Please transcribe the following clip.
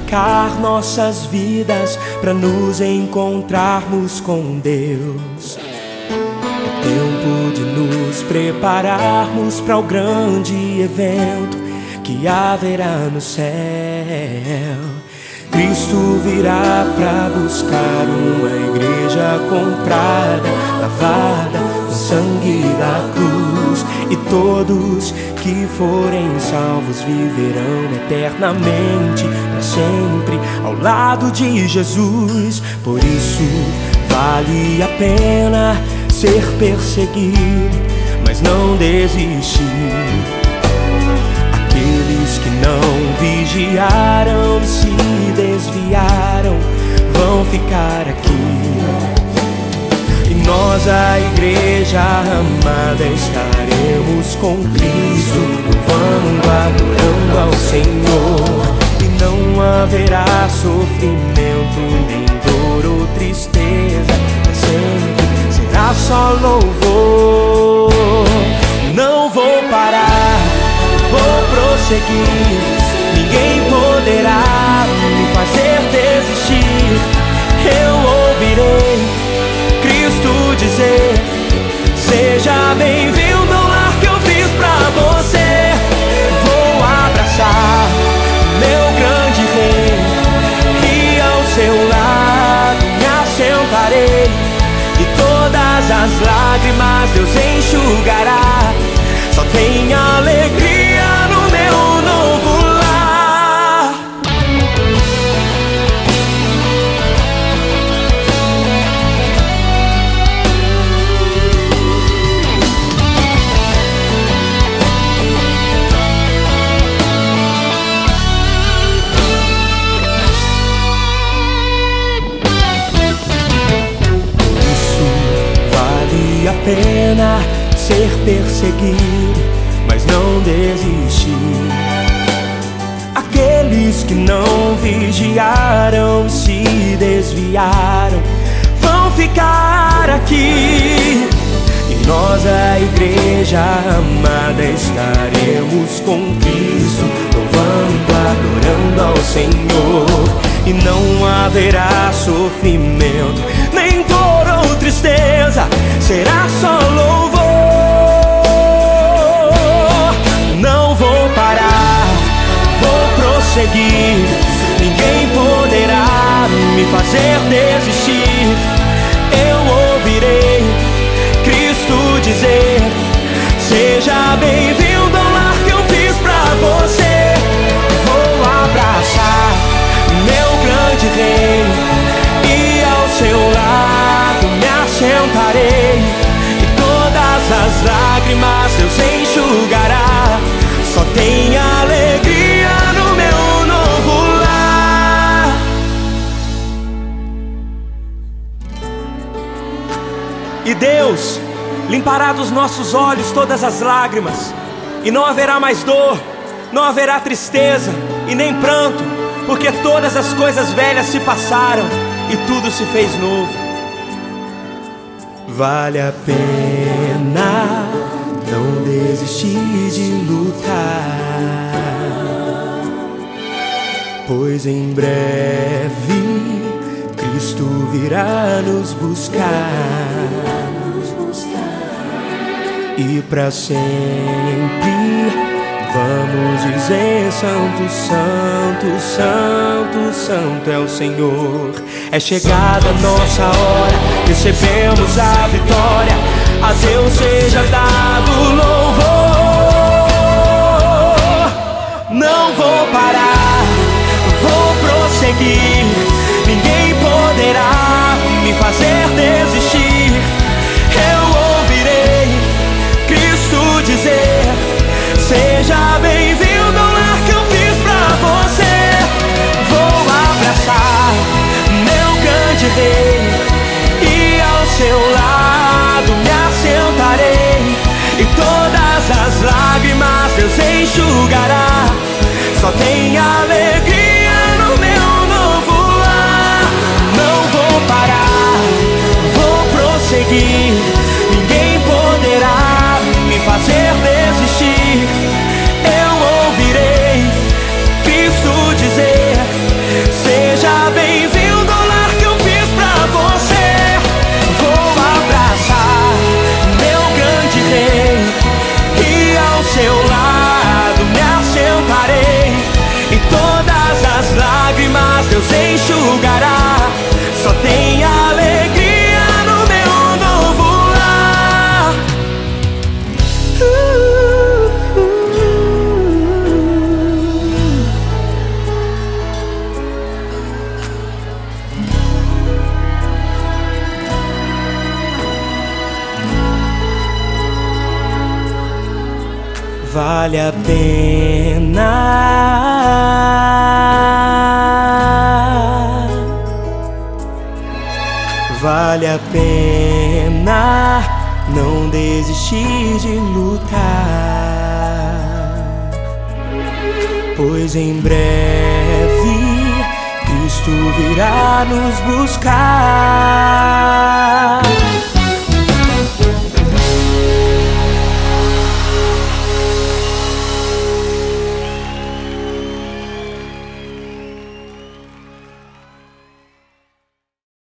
dedicar nossas vidas para nos encontrarmos com Deus. É tempo de nos prepararmos para o grande evento que haverá no céu. Cristo virá para buscar uma igreja comprada, lavada com sangue da cruz, e todos que forem salvos viverão eternamente, para sempre, ao lado de Jesus. Por isso vale a pena ser perseguido, mas não desistir. Aqueles que não vigiaram e se desviaram vão ficar aqui. E nós, a igreja amada, estaremos com Cristo, louvando, adorando ao Senhor. E não haverá sofrimento, nem dor ou tristeza, mas sempre será só louvor. Não vou parar, vou prosseguir, ninguém poderá me fazer desistir. Eu ouvirei Cristo dizer: seja bem-vindo ao lar que eu fiz pra você. Vou abraçar meu grande rei, e ao seu lado me assentarei, e todas as lágrimas Deus enxugará. Só tem alegria no meu novo lar. Por isso vale a pena ser perseguido, mas não desistir. Aqueles que não vigiaram, se desviaram, vão ficar aqui. E nós, a igreja amada, estaremos com Cristo, louvando, adorando ao Senhor. E não haverá sofrimento, nem dor ou tristeza, será só louvor. Não vou parar, vou prosseguir, ninguém poderá me fazer desistir. Eu ouvirei Cristo dizer: seja bem-vindo ao lar que eu fiz pra você. Vou abraçar meu grande rei, e ao seu lado me assentarei, e todas as lágrimas Deus enxugará. Só tem alegria no meu novo lar. E Deus limpará dos nossos olhos todas as lágrimas, e não haverá mais dor, não haverá tristeza e nem pranto, porque todas as coisas velhas se passaram e tudo se fez novo. Vale a pena não desistir de lutar, pois em breve Cristo virá nos buscar, e para sempre vamos dizer: Santo, Santo, Santo, Santo é o Senhor. É chegada a nossa hora, recebemos a vitória. A Deus seja dado louvor. Não vou parar, vou prosseguir, ninguém poderá me fazer desistir. Eu ouvirei Cristo dizer: seja bem-vindo ao lar que eu fiz pra você. Vou abraçar meu grande rei, e ao seu lado me assentarei, e todas as lágrimas Deus enxugará. Só tem alegria no meu novo lar. Não vou parar, vou prosseguir, ninguém poderá me fazer desistir. Eu ouvirei Cristo dizer: vale a pena. Vale a pena não desistir de lutar, pois em breve Cristo virá nos buscar.